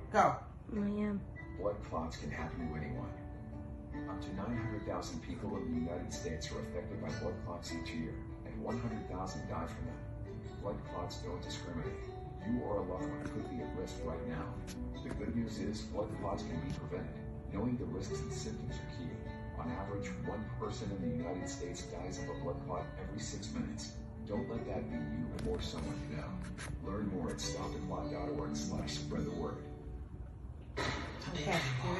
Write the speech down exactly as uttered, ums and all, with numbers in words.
Go. I am. Blood clots can happen to anyone. Up to nine hundred thousand people in the United States are affected by blood clots each year, and one hundred thousand die from them. Blood clots don't discriminate. You or a loved one could be at risk right now. The good news is blood clots can be prevented. Knowing the risks and symptoms are key. On average, one person in the United States dies of a blood clot every six minutes. Don't let that be you or someone you know. Learn more at stop the clot dot org slash spread the word. Okay.